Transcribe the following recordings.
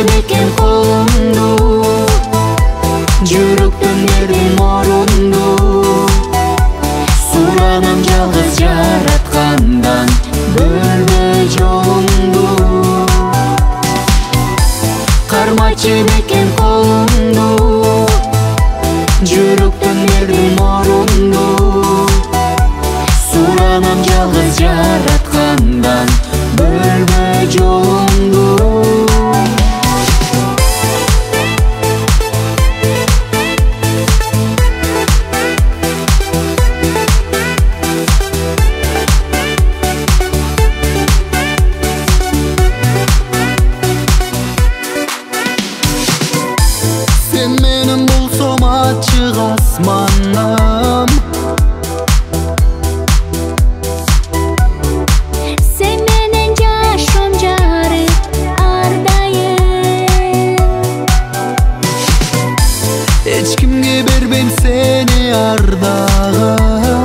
бекем колумду, жүрөктөн бердим орунду. Суранам жалгыз жараткандан, бөлбөй жолумду. Кармачы бекем колумду, жүрөктөн бердим орунду. Суранам жалгыз жараткандан, бөлбөй жолумду. Sen menim bolsом ачык асманым, Sen menen жашоом жарык ар дайым. эч кимге бербейм сени ардагым.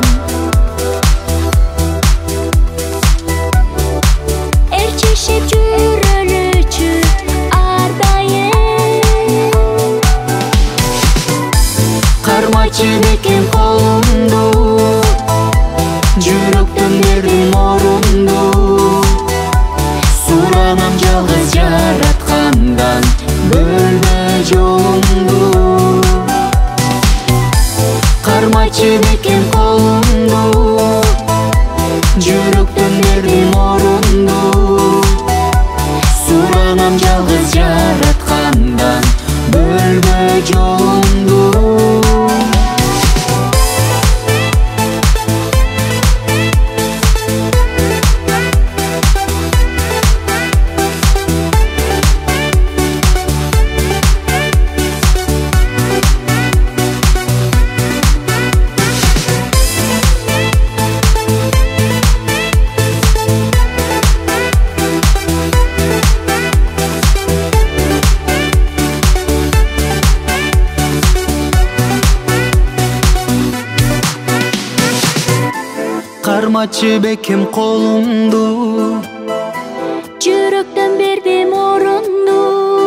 Эрчишип жүрөлүчү ар дайым. Кармачы бекем колумду, жүрөктөн бердим орунду. Суранам жалгыз жараткандан, бөлбөй жолумду. Кармачы бекем колумду, жүрөктөн бердим орунду. Суранам жалгыз жараткандан, бөлбөй жолумду. Кармачы бекем колумду, Жүрөктөн бердим орунду.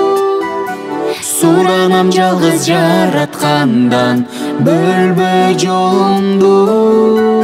суранам жалгыз жараткандан, бөлбөй жолумду.